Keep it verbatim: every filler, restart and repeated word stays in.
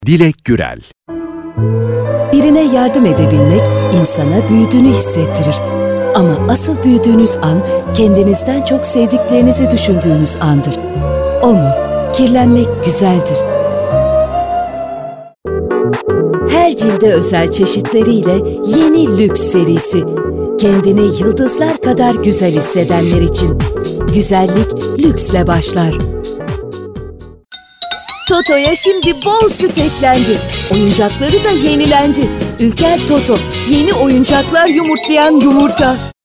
Dilek Gürel. Birine yardım edebilmek insana büyüdüğünü hissettirir. Ama asıl büyüdüğünüz an kendinizden çok sevdiklerinizi düşündüğünüz andır. O mu? Kirlenmek güzeldir. Her cilde özel çeşitleriyle yeni Lüks serisi. Kendini yıldızlar kadar güzel hissedenler için. Güzellik lüksle başlar. Toto'ya şimdi bol süt eklendi. Oyuncakları da yenilendi. Ülker Toto, yeni oyuncaklar yumurtlayan yumurta.